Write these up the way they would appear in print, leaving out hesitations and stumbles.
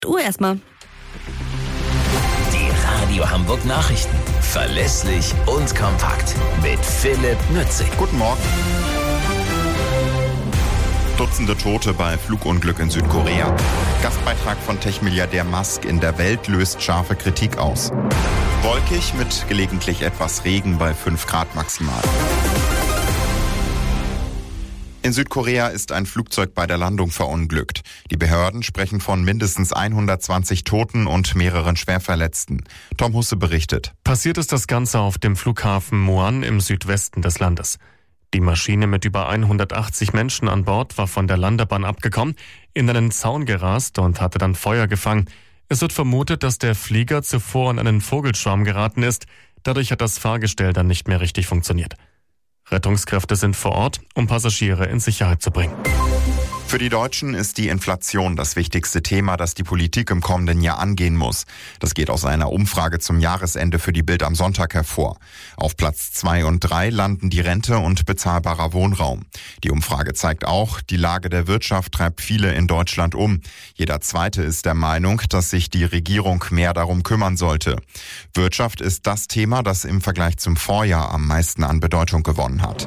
Du erstmal. Die Radio Hamburg Nachrichten. Verlässlich und kompakt. Mit Philipp Nützig. Guten Morgen. Dutzende Tote bei Flugunglück in Südkorea. Gastbeitrag von Tech-Milliardär Musk in der Welt löst scharfe Kritik aus. Wolkig mit gelegentlich etwas Regen bei 5 Grad maximal. In Südkorea ist ein Flugzeug bei der Landung verunglückt. Die Behörden sprechen von mindestens 120 Toten und mehreren Schwerverletzten. Tom Husse berichtet. Passiert ist das Ganze auf dem Flughafen Muan im Südwesten des Landes. Die Maschine mit über 180 Menschen an Bord war von der Landebahn abgekommen, in einen Zaun gerast und hatte dann Feuer gefangen. Es wird vermutet, dass der Flieger zuvor in einen Vogelschwarm geraten ist. Dadurch hat das Fahrgestell dann nicht mehr richtig funktioniert. Rettungskräfte sind vor Ort, um Passagiere in Sicherheit zu bringen. Für die Deutschen ist die Inflation das wichtigste Thema, das die Politik im kommenden Jahr angehen muss. Das geht aus einer Umfrage zum Jahresende für die Bild am Sonntag hervor. Auf Platz 2 und 3 landen die Rente und bezahlbarer Wohnraum. Die Umfrage zeigt auch, die Lage der Wirtschaft treibt viele in Deutschland um. Jeder Zweite ist der Meinung, dass sich die Regierung mehr darum kümmern sollte. Wirtschaft ist das Thema, das im Vergleich zum Vorjahr am meisten an Bedeutung gewonnen hat.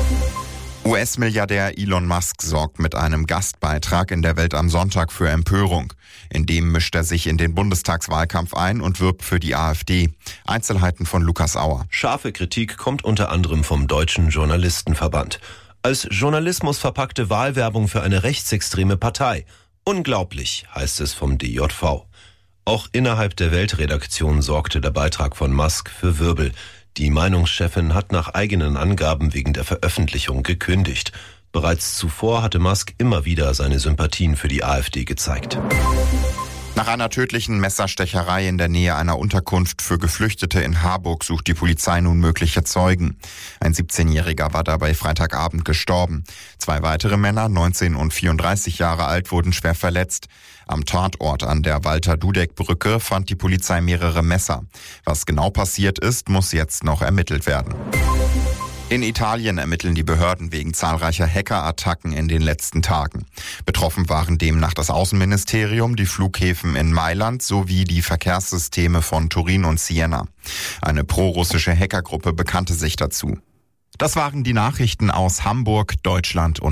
US-Milliardär Elon Musk sorgt mit einem Gastbeitrag in der Welt am Sonntag für Empörung. In dem mischt er sich in den Bundestagswahlkampf ein und wirbt für die AfD. Einzelheiten von Lukas Auer. Scharfe Kritik kommt unter anderem vom Deutschen Journalistenverband. Als Journalismus verpackte Wahlwerbung für eine rechtsextreme Partei. Unglaublich, heißt es vom DJV. Auch innerhalb der Weltredaktion sorgte der Beitrag von Musk für Wirbel. Die Meinungschefin hat nach eigenen Angaben wegen der Veröffentlichung gekündigt. Bereits zuvor hatte Musk immer wieder seine Sympathien für die AfD gezeigt. Nach einer tödlichen Messerstecherei in der Nähe einer Unterkunft für Geflüchtete in Harburg sucht die Polizei nun mögliche Zeugen. Ein 17-Jähriger war dabei Freitagabend gestorben. 2 weitere Männer, 19 und 34 Jahre alt, wurden schwer verletzt. Am Tatort an der Walter-Dudek-Brücke fand die Polizei mehrere Messer. Was genau passiert ist, muss jetzt noch ermittelt werden. In Italien ermitteln die Behörden wegen zahlreicher Hackerattacken in den letzten Tagen. Betroffen waren demnach das Außenministerium, die Flughäfen in Mailand sowie die Verkehrssysteme von Turin und Siena. Eine prorussische Hackergruppe bekannte sich dazu. Das waren die Nachrichten aus Hamburg, Deutschland und